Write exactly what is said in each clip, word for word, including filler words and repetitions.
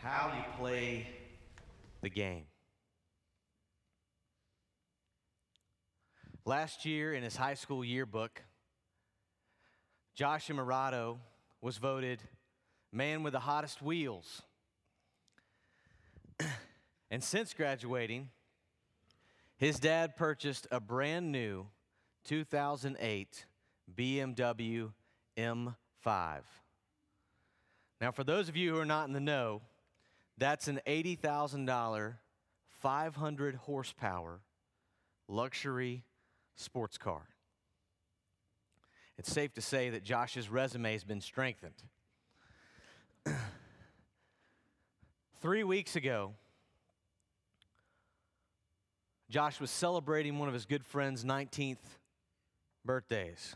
how you play the game. Last year in his high school yearbook, Josh Imarato was voted man with the hottest wheels. And since graduating, his dad purchased a brand new two thousand eight B M W M five. Now, for those of you who are not in the know, that's an eighty thousand dollars, five hundred horsepower luxury sports car. It's safe to say that Josh's resume has been strengthened. Three weeks ago, Josh was celebrating one of his good friend's nineteenth birthdays.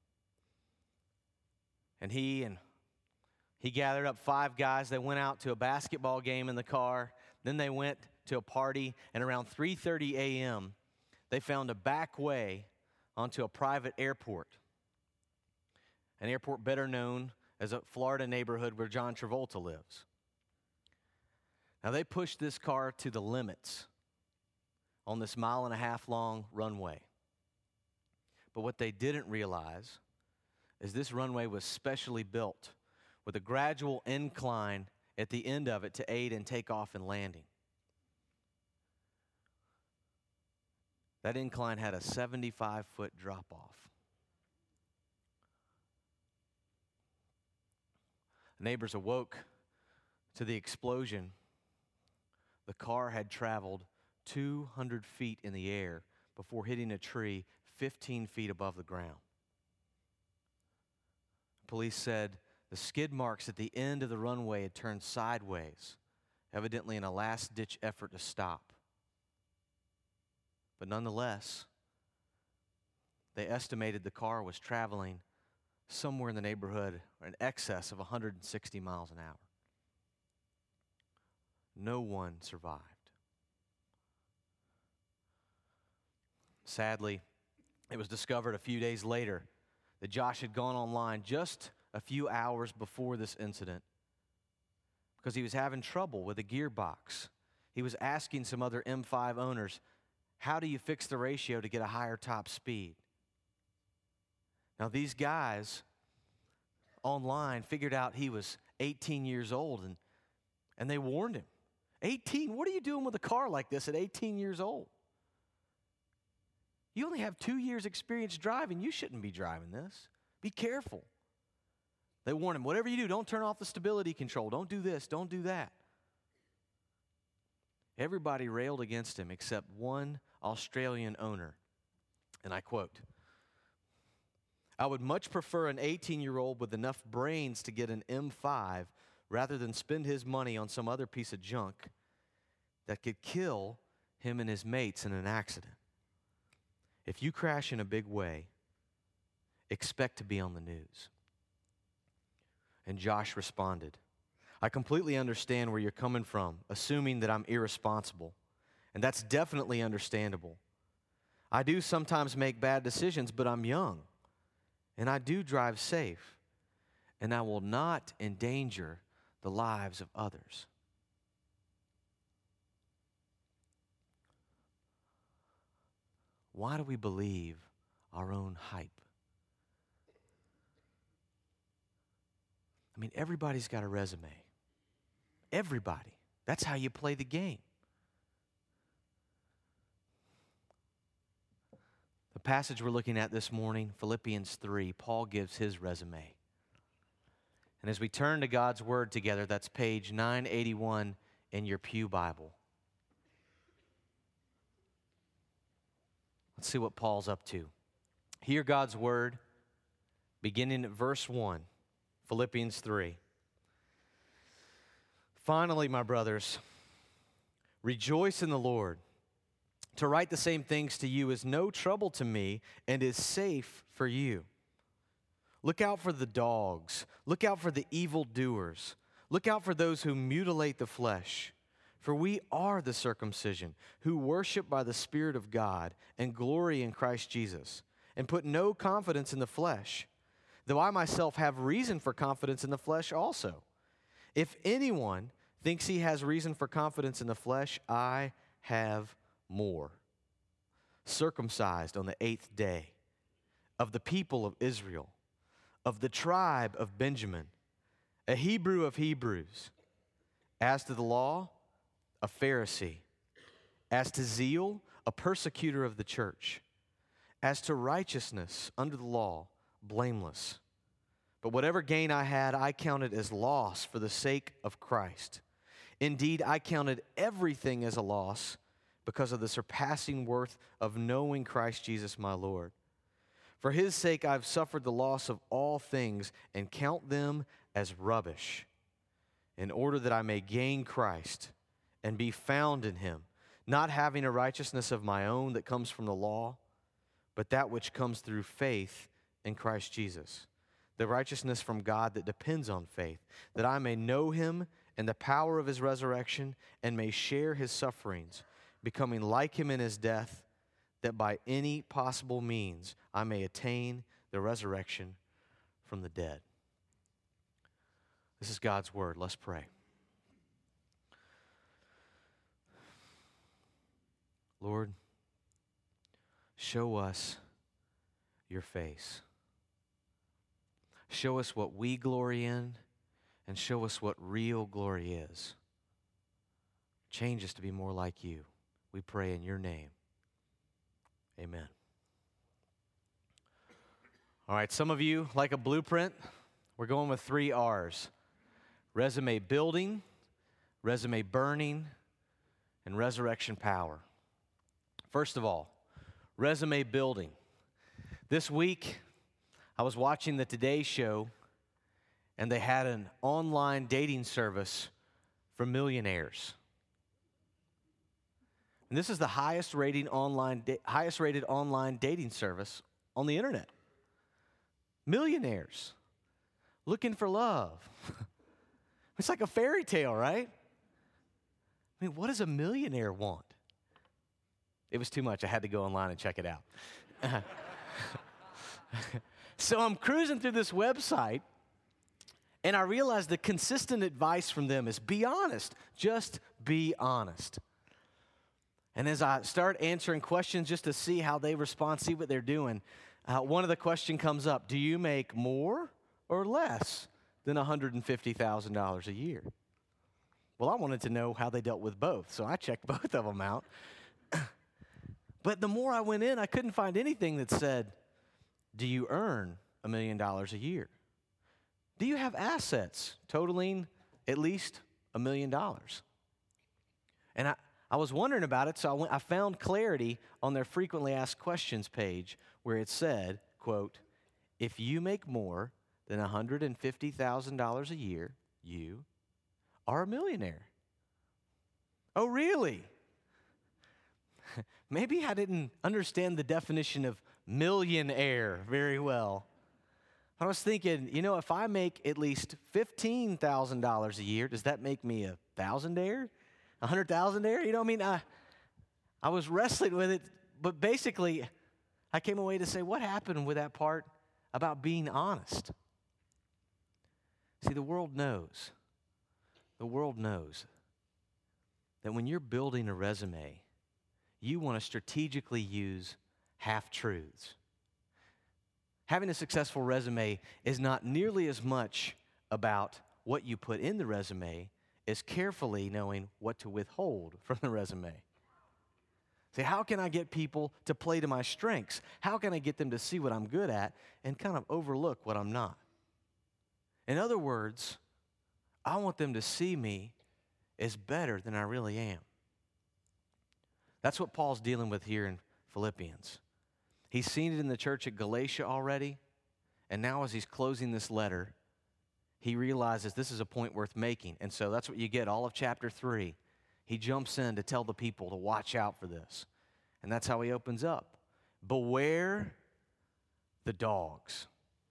And he and he gathered up five guys. They went out to a basketball game in the car. Then they went to a party, and around three thirty a.m., they found a back way onto a private airport, an airport better known as a Florida neighborhood where John Travolta lives. Now, they pushed this car to the limits on this mile and a half long runway. But what they didn't realize is this runway was specially built with a gradual incline at the end of it to aid in takeoff and landing. That incline had a seventy-five foot drop-off. Neighbors awoke to the explosion. The car had traveled two hundred feet in the air before hitting a tree fifteen feet above the ground. Police said the skid marks at the end of the runway had turned sideways, evidently in a last-ditch effort to stop. But nonetheless, they estimated the car was traveling somewhere in the neighborhood or in excess of one hundred sixty miles an hour. No one survived. Sadly, it was discovered a few days later that Josh had gone online just a few hours before this incident because he was having trouble with a gearbox. He was asking some other M five owners, how do you fix the ratio to get a higher top speed? Now, these guys online figured out he was eighteen years old, and, and they warned him. eighteen? What are you doing with a car like this at eighteen years old? You only have two years experience driving. You shouldn't be driving this. Be careful. They warned him, whatever you do, don't turn off the stability control. Don't do this. Don't do that. Everybody railed against him except one Australian owner. And I quote, "I would much prefer an eighteen-year-old with enough brains to get an M five rather than spend his money on some other piece of junk that could kill him and his mates in an accident. If you crash in a big way, expect to be on the news." And Josh responded, "I completely understand where you're coming from, assuming that I'm irresponsible. And that's definitely understandable. I do sometimes make bad decisions, but I'm young. And I do drive safe. And I will not endanger the lives of others." Why do we believe our own hype? I mean, everybody's got a resume. Everybody. That's how you play the game. The passage we're looking at this morning, Philippians three, Paul gives his resume. And as we turn to God's Word together, that's page nine eighty-one in your pew Bible. Let's see what Paul's up to. Hear God's Word, beginning at verse one, Philippians three. "Finally, my brothers, rejoice in the Lord. To write the same things to you is no trouble to me and is safe for you. Look out for the dogs. Look out for the evildoers. Look out for those who mutilate the flesh. For we are the circumcision, who worship by the Spirit of God and glory in Christ Jesus, and put no confidence in the flesh, though I myself have reason for confidence in the flesh also. If anyone thinks he has reason for confidence in the flesh. I have more. Circumcised on the eighth day, of the people of Israel, of the tribe of Benjamin, a Hebrew of Hebrews. As to the law, a Pharisee. As to zeal, a persecutor of the church. As to righteousness under the law, blameless. But whatever gain I had, I counted as loss for the sake of Christ. Indeed, I counted everything as a loss because of the surpassing worth of knowing Christ Jesus my Lord. For his sake I've suffered the loss of all things and count them as rubbish, in order that I may gain Christ and be found in him, not having a righteousness of my own that comes from the law, but that which comes through faith in Christ Jesus, the righteousness from God that depends on faith, that I may know him and the power of his resurrection and may share his sufferings, becoming like him in his death, that by any possible means I may attain the resurrection from the dead. This is God's word. Let's pray. Lord, show us your face. Show us what we glory in, and show us what real glory is. Change us to be more like you. We pray in your name. Amen. All right, some of you like a blueprint. We're going with three R's. Resume building, resume burning, and resurrection power. First of all, resume building. This week, I was watching the Today Show, and they had an online dating service for millionaires. And this is the highest rating online, da- highest rated online dating service on the internet. Millionaires looking for love. It's like a fairy tale, right? I mean, what does a millionaire want? It was too much. I had to go online and check it out. So I'm cruising through this website, and I realized the consistent advice from them is be honest. Just be honest. And as I start answering questions just to see how they respond, see what they're doing, uh, one of the questions comes up: do you make more or less than one hundred fifty thousand dollars a year? Well, I wanted to know how they dealt with both, so I checked both of them out. But the more I went in, I couldn't find anything that said, do you earn a million dollars a year? Do you have assets totaling at least a million dollars? And I, I was wondering about it, so I, went, I found clarity on their frequently asked questions page where it said, quote, if you make more than one hundred fifty thousand dollars a year, you are a millionaire. Oh, really? Maybe I didn't understand the definition of millionaire very well. I was thinking, you know, if I make at least fifteen thousand dollars a year, does that make me a thousandaire? A hundred thousandaire? You know what I mean? I, I was wrestling with it, but basically, I came away to say, what happened with that part about being honest? See, the world knows. The world knows that when you're building a resume, you want to strategically use half-truths. Having a successful resume is not nearly as much about what you put in the resume as carefully knowing what to withhold from the resume. See, how can I get people to play to my strengths? How can I get them to see what I'm good at and kind of overlook what I'm not? In other words, I want them to see me as better than I really am. That's what Paul's dealing with here in Philippians. He's seen it in the church at Galatia already, and now as he's closing this letter, he realizes this is a point worth making. And so that's what you get all of chapter three. He jumps in to tell the people to watch out for this. And that's how he opens up. Beware the dogs.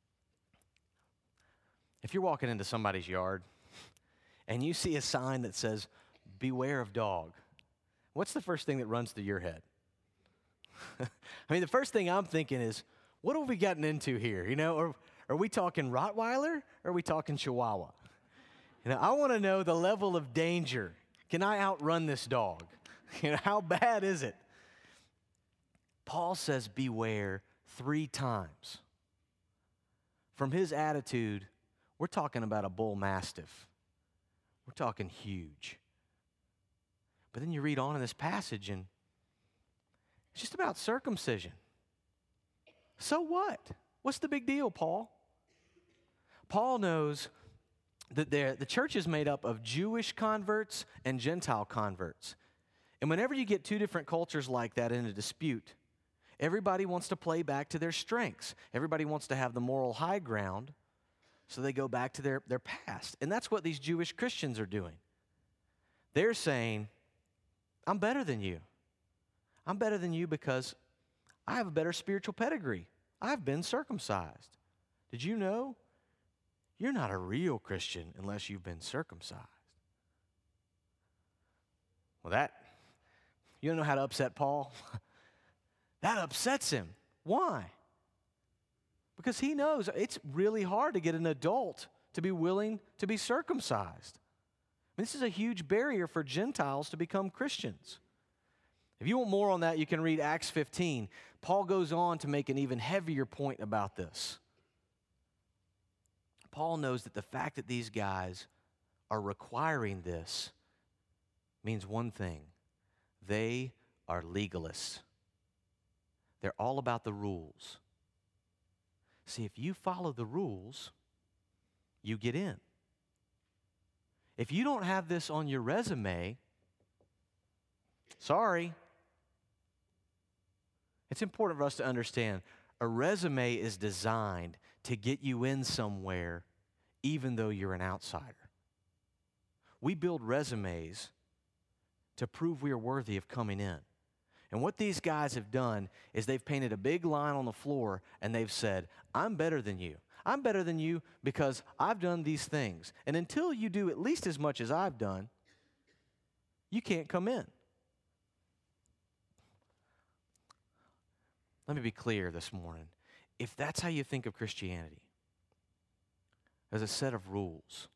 If you're walking into somebody's yard and you see a sign that says, beware of dog, what's the first thing that runs through your head? I mean, the first thing I'm thinking is, what have we gotten into here? You know, are, are we talking Rottweiler or are we talking Chihuahua? You know, I want to know the level of danger. Can I outrun this dog? You know, how bad is it? Paul says beware three times. From his attitude, we're talking about a bull mastiff. We're talking huge. But then you read on in this passage and it's just about circumcision. So what? What's the big deal, Paul? Paul knows that the church is made up of Jewish converts and Gentile converts. And whenever you get two different cultures like that in a dispute, everybody wants to play back to their strengths. Everybody wants to have the moral high ground, so they go back to their, their past. And that's what these Jewish Christians are doing. They're saying, I'm better than you. I'm better than you because I have a better spiritual pedigree. I've been circumcised. Did you know? You're not a real Christian unless you've been circumcised. Well, that, you don't know how to upset Paul? That upsets him. Why? Because he knows it's really hard to get an adult to be willing to be circumcised. I mean, this is a huge barrier for Gentiles to become Christians. If you want more on that, you can read Acts fifteen. Paul goes on to make an even heavier point about this. Paul knows that the fact that these guys are requiring this means one thing. They are legalists. They're all about the rules. See, if you follow the rules, you get in. If you don't have this on your resume, sorry. It's important for us to understand a resume is designed to get you in somewhere even though you're an outsider. We build resumes to prove we are worthy of coming in. And what these guys have done is they've painted a big line on the floor and they've said, I'm better than you. I'm better than you because I've done these things. And until you do at least as much as I've done, you can't come in. Let me be clear this morning. If that's how you think of Christianity, as a set of rules,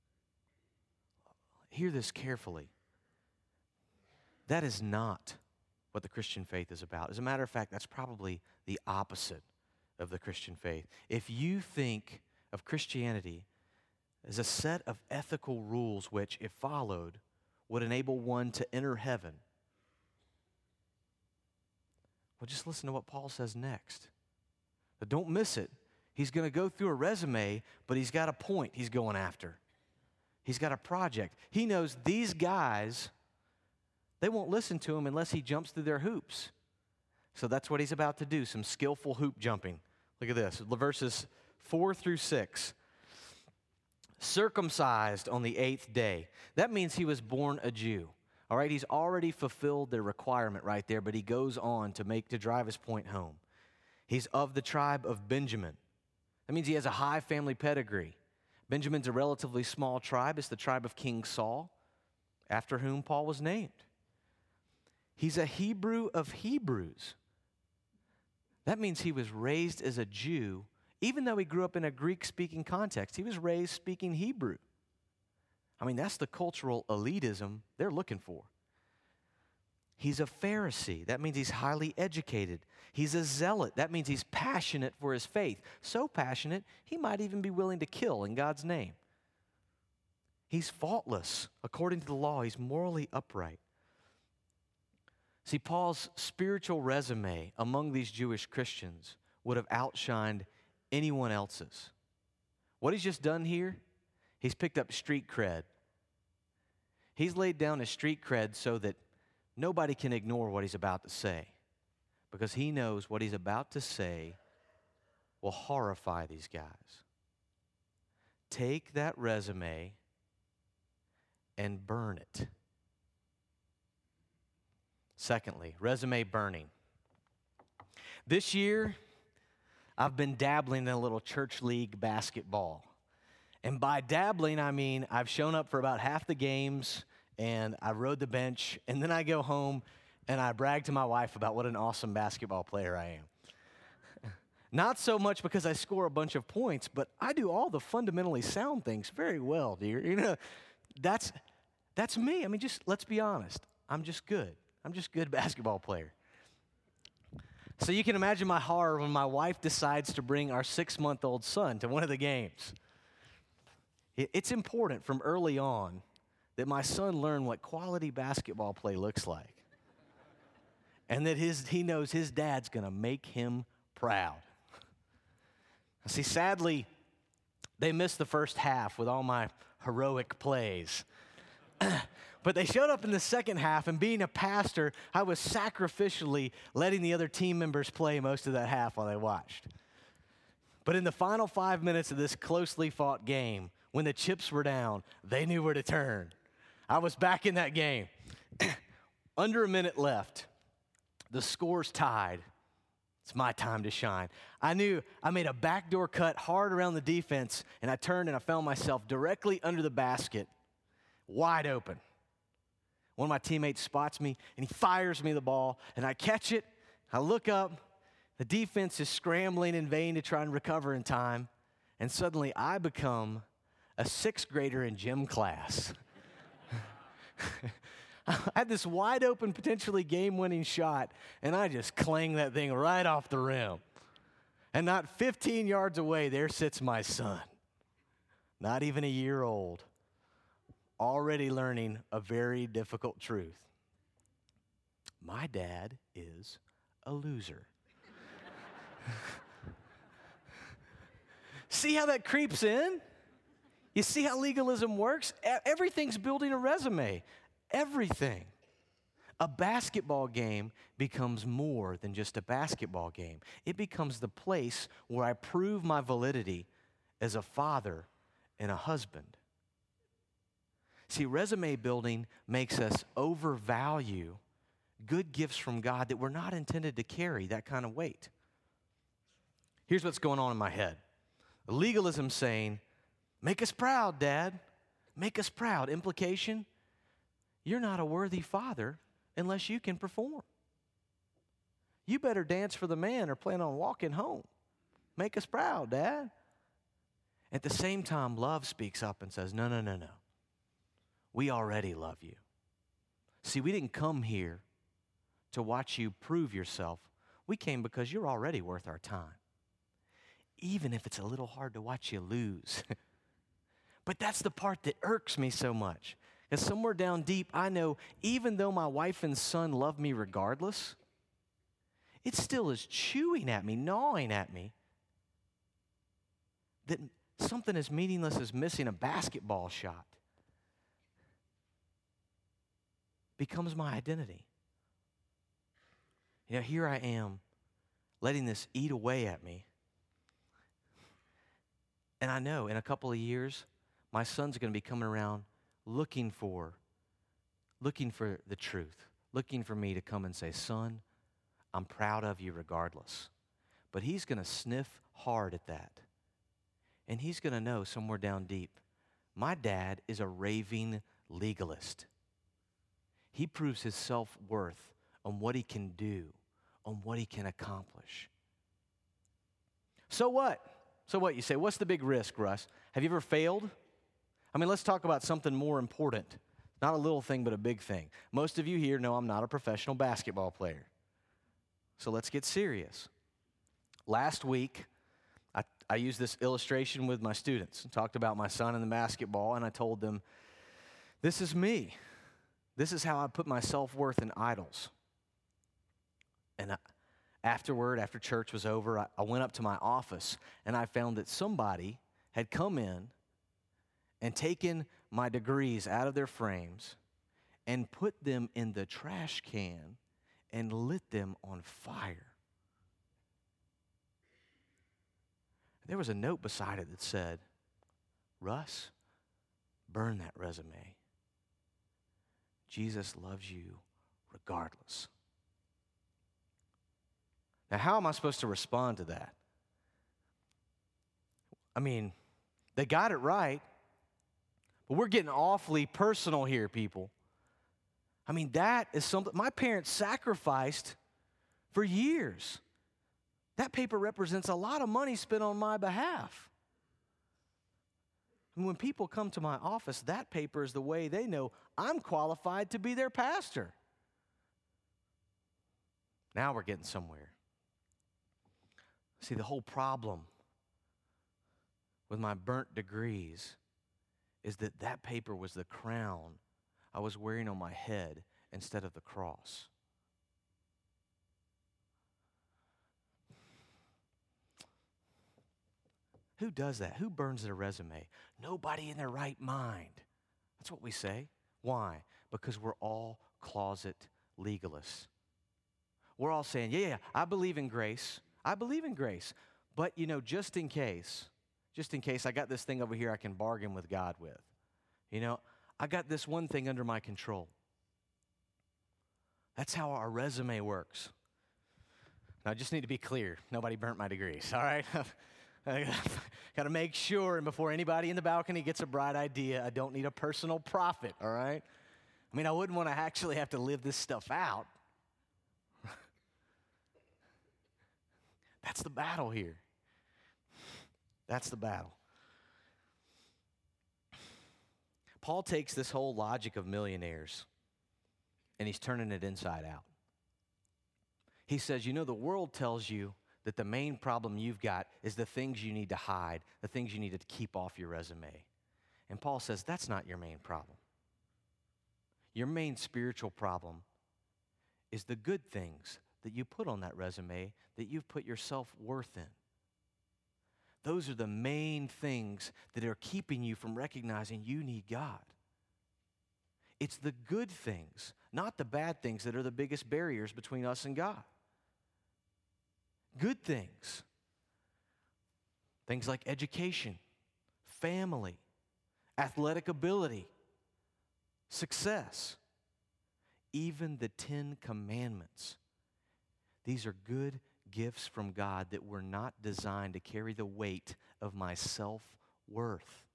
hear this carefully. That is not what the Christian faith is about. As a matter of fact, that's probably the opposite of the Christian faith. If you think of Christianity as a set of ethical rules which, if followed, would enable one to enter heaven, well, just listen to what Paul says next. But don't miss it. He's going to go through a resume, but he's got a point he's going after. He's got a project. He knows these guys, they won't listen to him unless he jumps through their hoops. So that's what he's about to do, some skillful hoop jumping. Look at this, verses four through six. Circumcised on the eighth day. That means he was born a Jew. All right, he's already fulfilled their requirement right there, but he goes on to make to drive his point home. He's of the tribe of Benjamin. That means he has a high family pedigree. Benjamin's a relatively small tribe. It's the tribe of King Saul, after whom Paul was named. He's a Hebrew of Hebrews. That means he was raised as a Jew, even though he grew up in a Greek-speaking context. He was raised speaking Hebrew. I mean, that's the cultural elitism they're looking for. He's a Pharisee. That means he's highly educated. He's a zealot. That means he's passionate for his faith. So passionate, he might even be willing to kill in God's name. He's faultless. According to the law, he's morally upright. See, Paul's spiritual resume among these Jewish Christians would have outshined anyone else's. What he's just done here, he's picked up street cred. He's laid down his street cred so that nobody can ignore what he's about to say, because he knows what he's about to say will horrify these guys. Take that resume and burn it. Secondly, resume burning. This year, I've been dabbling in a little church league basketball. And by dabbling, I mean I've shown up for about half the games, and I rode the bench, and then I go home, and I brag to my wife about what an awesome basketball player I am. Not so much because I score a bunch of points, but I do all the fundamentally sound things very well, dear. You know, that's that's me. I mean, just let's be honest. I'm just good. I'm just a good basketball player. So you can imagine my horror when my wife decides to bring our six-month-old son to one of the games. It's important from early on that my son learn what quality basketball play looks like, and that his he knows his dad's going to make him proud. See, sadly, they missed the first half with all my heroic plays. But they showed up in the second half, and being a pastor, I was sacrificially letting the other team members play most of that half while they watched. But in the final five minutes of this closely fought game, when the chips were down, they knew where to turn. I was back in that game. Under a minute left. The score's tied. It's my time to shine. I knew I made a backdoor cut hard around the defense, and I turned and I found myself directly under the basket, wide open. One of my teammates spots me, and he fires me the ball, and I catch it. I look up. The defense is scrambling in vain to try and recover in time, and suddenly I become a sixth grader in gym class. I had this wide open, potentially game-winning shot, and I just clanged that thing right off the rim. And not fifteen yards away, there sits my son, not even a year old, already learning a very difficult truth. My dad is a loser. See how that creeps in? You see how legalism works? Everything's building a resume. Everything. A basketball game becomes more than just a basketball game. It becomes the place where I prove my validity as a father and a husband. See, resume building makes us overvalue good gifts from God that we're not intended to carry that kind of weight. Here's what's going on in my head. Legalism saying, make us proud, Dad. Make us proud. Implication, you're not a worthy father unless you can perform. You better dance for the man or plan on walking home. Make us proud, Dad. At the same time, love speaks up and says, no, no, no, no. We already love you. See, we didn't come here to watch you prove yourself. We came because you're already worth our time. Even if it's a little hard to watch you lose. But that's the part that irks me so much. Because somewhere down deep, I know even though my wife and son love me regardless, it still is chewing at me, gnawing at me, that something as meaningless as missing a basketball shot becomes my identity. You know, here I am, letting this eat away at me. And I know in a couple of years, my son's going to be coming around looking for, looking for the truth, looking for me to come and say, son, I'm proud of you regardless. But he's going to sniff hard at that. And he's going to know somewhere down deep, my dad is a raving legalist. He proves his self-worth on what he can do, on what he can accomplish. So what? So what? You say, what's the big risk, Russ? Have you ever failed? I mean, let's talk about something more important. Not a little thing, but a big thing. Most of you here know I'm not a professional basketball player. So let's get serious. Last week, I, I used this illustration with my students and talked about my son and the basketball, and I told them, this is me. This is how I put my self-worth in idols. And I, afterward, after church was over, I, I went up to my office, and I found that somebody had come in and taken my degrees out of their frames and put them in the trash can and lit them on fire. There was a note beside it that said, Russ, burn that resume. Jesus loves you regardless. Now, how am I supposed to respond to that? I mean, they got it right, but we're getting awfully personal here, people. I mean, that is something my parents sacrificed for years. That paper represents a lot of money spent on my behalf. And when people come to my office, that paper is the way they know I'm qualified to be their pastor. Now we're getting somewhere. See, the whole problem with my burnt degrees is that that paper was the crown I was wearing on my head instead of the cross. Who does that? Who burns their resume? Nobody in their right mind. That's what we say. Why? Because we're all closet legalists. We're all saying, yeah, yeah, I believe in grace. I believe in grace. But, you know, just in case, just in case I got this thing over here I can bargain with God with. You know, I got this one thing under my control. That's how our resume works. Now, I just need to be clear. Nobody burnt my degrees, all right? I got to make sure, and before anybody in the balcony gets a bright idea, I don't need a personal profit, all right? I mean, I wouldn't want to actually have to live this stuff out. That's the battle here. That's the battle. Paul takes this whole logic of millionaires, and he's turning it inside out. He says, you know, the world tells you that the main problem you've got is the things you need to hide, the things you need to keep off your resume. And Paul says, that's not your main problem. Your main spiritual problem is the good things that you put on that resume that you've put your self-worth in. Those are the main things that are keeping you from recognizing you need God. It's the good things, not the bad things, that are the biggest barriers between us and God. Good things. Things like education, family, athletic ability, success, even the Ten Commandments. These are good gifts from God that were not designed to carry the weight of my self-worth.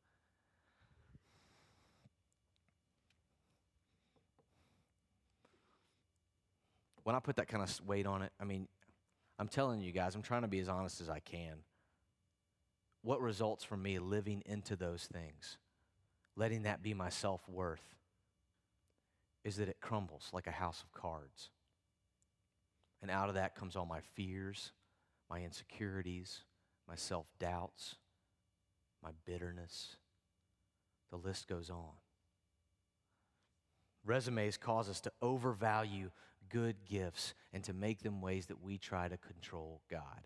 When I put that kind of weight on it, I mean, I'm telling you guys, I'm trying to be as honest as I can. What results from me living into those things, letting that be my self-worth, is that it crumbles like a house of cards. And out of that comes all my fears, my insecurities, my self-doubts, my bitterness. The list goes on. Resumes cause us to overvalue good gifts and to make them ways that we try to control God.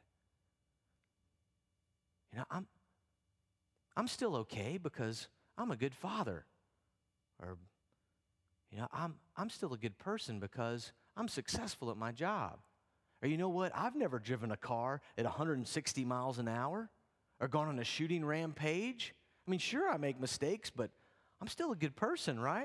You know, I'm, I'm still okay because I'm a good father. Or, you know, I'm, I'm still a good person because I'm successful at my job. Or you know what? I've never driven a car at one hundred sixty miles an hour or gone on a shooting rampage. I mean, sure, I make mistakes, but I'm still a good person, right?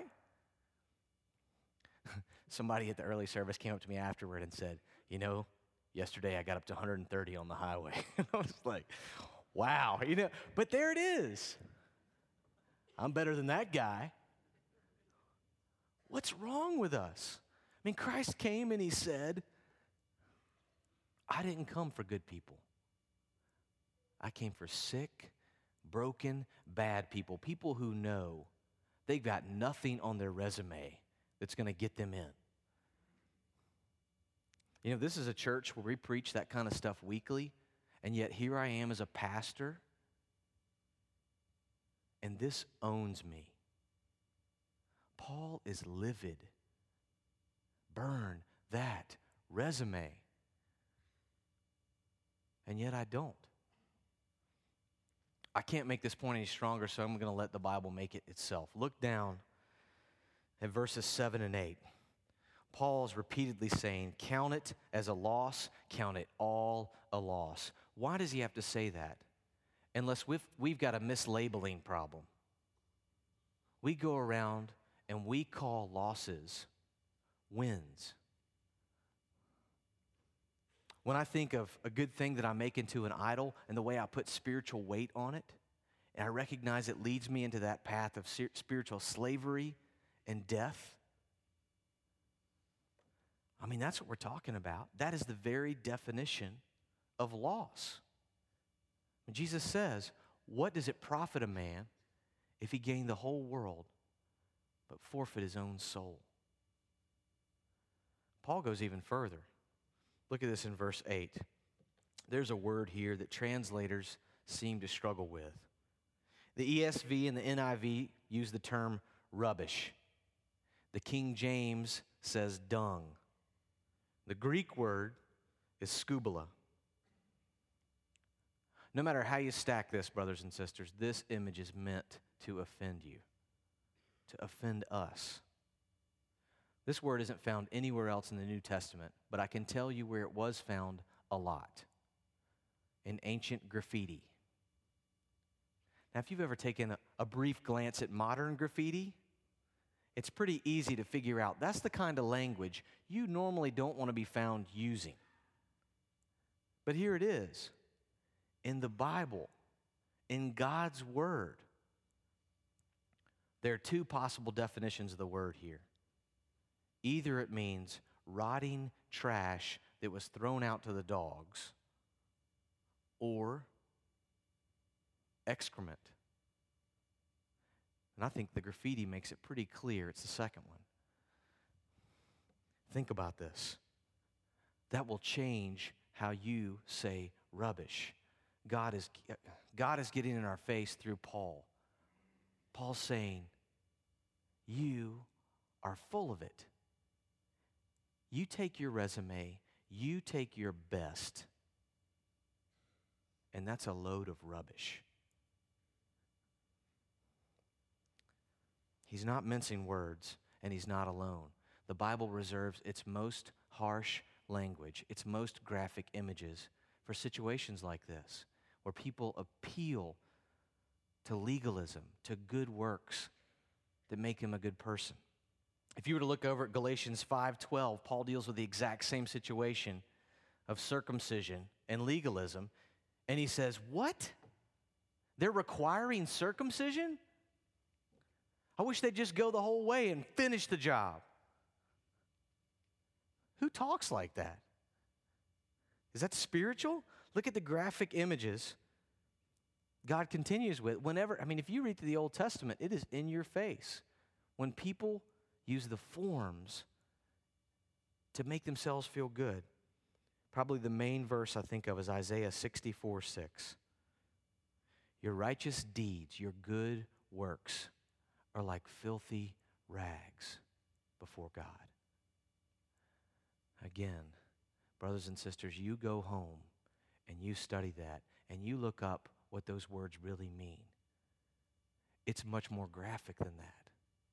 Somebody at the early service came up to me afterward and said, you know, yesterday I got up to one hundred thirty on the highway. I was like, wow, you know, but there it is. I'm better than that guy. What's wrong with us? I mean, Christ came and he said, I didn't come for good people. I came for sick, broken, bad people, people who know they've got nothing on their resume that's going to get them in. You know, this is a church where we preach that kind of stuff weekly, and yet here I am as a pastor, and this owns me. Paul is livid. Burn that resume. And yet I don't. I can't make this point any stronger, so I'm going to let the Bible make it itself. Look down at verses seven and eight. Paul's repeatedly saying, count it as a loss, count it all a loss. Why does he have to say that? Unless we've, we've got a mislabeling problem. We go around and we call losses wins. When I think of a good thing that I make into an idol and the way I put spiritual weight on it, and I recognize it leads me into that path of spiritual slavery and death, I mean, that's what we're talking about. That is the very definition of loss. Jesus says, what does it profit a man if he gained the whole world but forfeit his own soul? Paul goes even further. Look at this in verse eight. There's a word here that translators seem to struggle with. The E S V and the N I V use the term rubbish. The King James says dung. The Greek word is skubala. No matter how you stack this, brothers and sisters, this image is meant to offend you, to offend us. This word isn't found anywhere else in the New Testament, but I can tell you where it was found a lot. In ancient graffiti. Now, if you've ever taken a, a brief glance at modern graffiti, it's pretty easy to figure out that's the kind of language you normally don't want to be found using. But here it is. In the Bible, in God's Word, there are two possible definitions of the word here. Either it means rotting trash that was thrown out to the dogs, or excrement. And I think the graffiti makes it pretty clear it's the second one. Think about this. That will change how you say rubbish. God is, God is getting in our face through Paul. Paul's saying, you are full of it. You take your resume, you take your best, and that's a load of rubbish. He's not mincing words, and he's not alone. The Bible reserves its most harsh language, its most graphic images for situations like this, where people appeal to legalism, to good works that make him a good person. If you were to look over at Galatians five twelve, Paul deals with the exact same situation of circumcision and legalism, and he says, what? They're requiring circumcision? I wish they'd just go the whole way and finish the job. Who talks like that? Is that spiritual? Look at the graphic images God continues with. Whenever, I mean, if you read through the Old Testament, it is in your face. When people use the forms to make themselves feel good. Probably the main verse I think of is Isaiah sixty-four six. Your righteous deeds, your good works are like filthy rags before God. Again, brothers and sisters, you go home and you study that and you look up what those words really mean. It's much more graphic than that.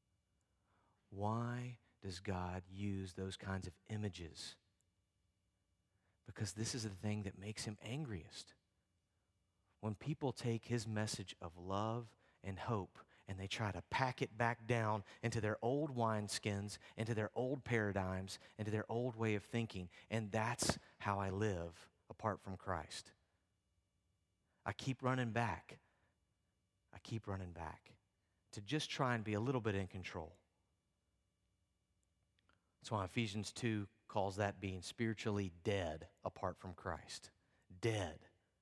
Why does God use those kinds of images? Because this is the thing that makes him angriest. When people take his message of love and hope and they try to pack it back down into their old wineskins, into their old paradigms, into their old way of thinking, and that's how I live apart from Christ. I keep running back. I keep running back to just try and be a little bit in control. That's why Ephesians two calls that being spiritually dead apart from Christ. Dead.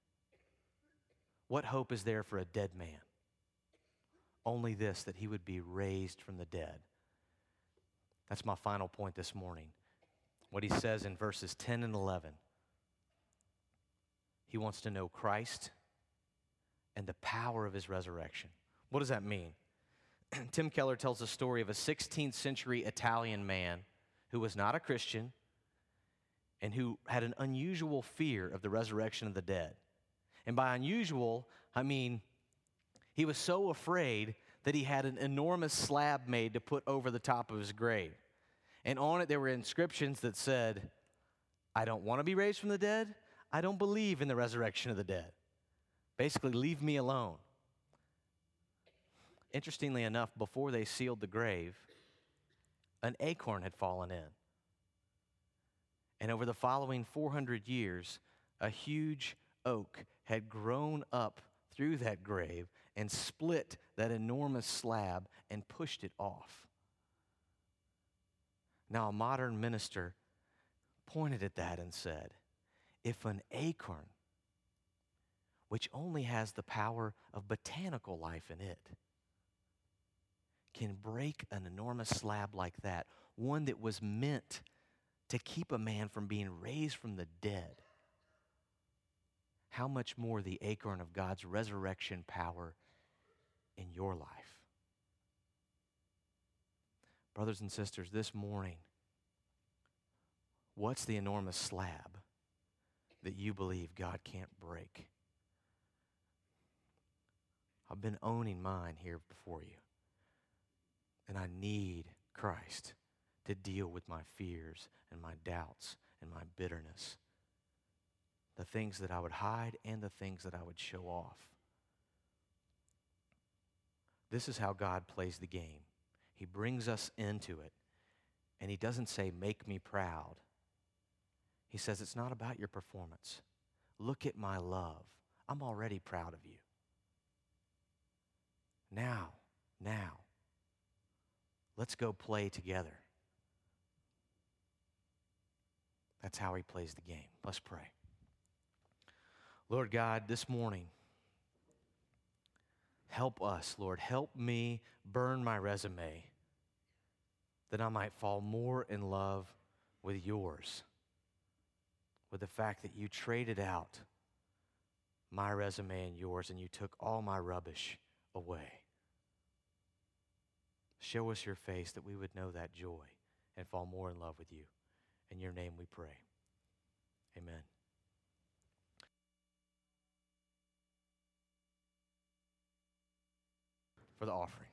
What hope is there for a dead man? Only this, that he would be raised from the dead. That's my final point this morning. What he says in verses ten and eleven. He wants to know Christ and the power of his resurrection. What does that mean? Tim Keller tells the story of a sixteenth century Italian man who was not a Christian and who had an unusual fear of the resurrection of the dead. And by unusual, I mean he was so afraid that he had an enormous slab made to put over the top of his grave. And on it there were inscriptions that said, I don't want to be raised from the dead. I don't believe in the resurrection of the dead. Basically, leave me alone. Interestingly enough, before they sealed the grave, an acorn had fallen in. And over the following four hundred years, a huge oak had grown up through that grave and split that enormous slab and pushed it off. Now, a modern minister pointed at that and said, if an acorn, which only has the power of botanical life in it, can break an enormous slab like that, one that was meant to keep a man from being raised from the dead, how much more the acorn of God's resurrection power in your life? Brothers and sisters, this morning, what's the enormous slab that you believe God can't break? I've been owning mine here before you, and I need Christ to deal with my fears and my doubts and my bitterness, the things that I would hide and the things that I would show off. This is how God plays the game. He brings us into it, and he doesn't say, make me proud. He says, it's not about your performance. Look at my love. I'm already proud of you. Now, now, let's go play together. That's how he plays the game. Let's pray. Lord God, this morning, help us, Lord. Help me burn my resume that I might fall more in love with yours, with the fact that you traded out my resume and yours and you took all my rubbish away. Show us your face that we would know that joy and fall more in love with you. In your name we pray. Amen. For the offering.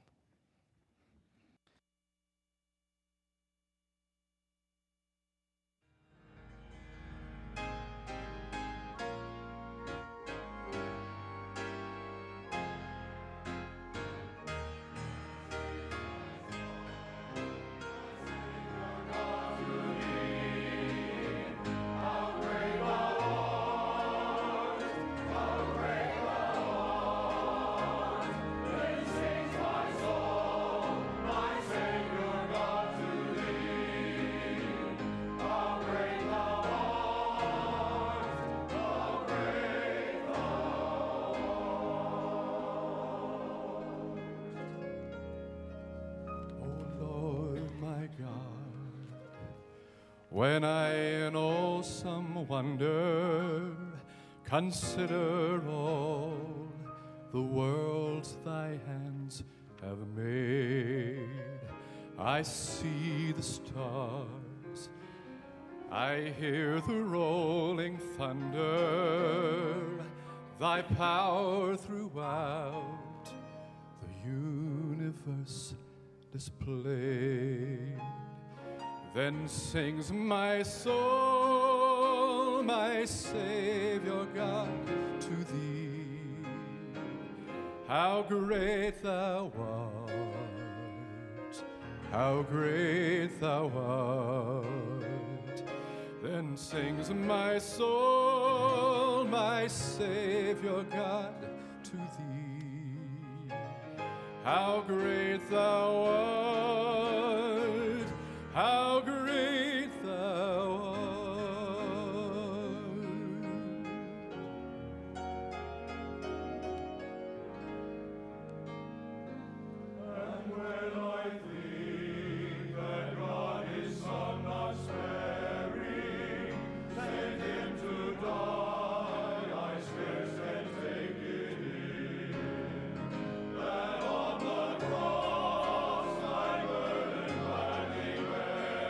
When I in awesome wonder consider all the worlds thy hands have made, I see the stars, I hear the rolling thunder, thy power throughout the universe displayed. Then sings my soul, my Savior God, to thee. How great thou art, how great thou art. Then sings my soul, my Savior God, to thee. How great thou art, how great thou art. And when I think that God his Son not sparing sent him to die, I scarce can take it in, that on the cross thy burden gladly bearing,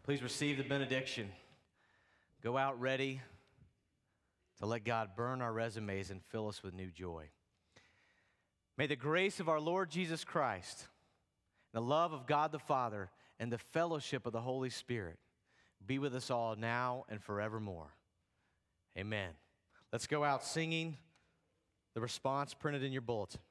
Please receive the benediction. Go out ready to let God burn our resumes and fill us with new joy. May the grace of our Lord Jesus Christ, the love of God the Father, and the fellowship of the Holy Spirit be with us all now and forevermore. Amen. Let's go out singing the response printed in your bulletin.